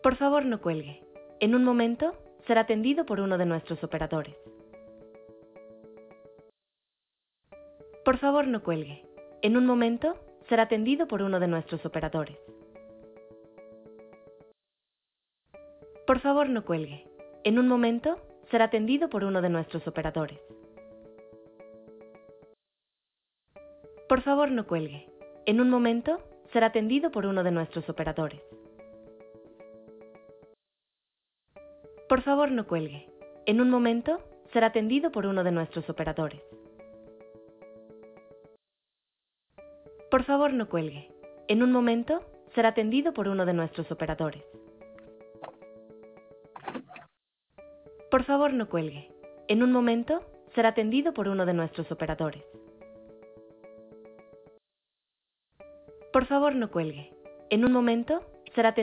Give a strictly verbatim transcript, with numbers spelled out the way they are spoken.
Por favor, no cuelgue. En un momento, será atendido por uno de nuestros operadores. Por favor, no cuelgue. En un momento, será atendido por uno de nuestros operadores. Por favor, no cuelgue. En un momento, será atendido por uno de nuestros operadores. Por favor, no cuelgue. En un momento, será atendido por uno de nuestros operadores. Por favor, no cuelgue. En un momento, será atendido por uno de nuestros operadores. Por favor, no cuelgue. En un momento, será atendido por uno de nuestros operadores. Por favor, no cuelgue. En un momento, será atendido por uno de nuestros operadores. Por favor, no cuelgue. En un momento, será atendido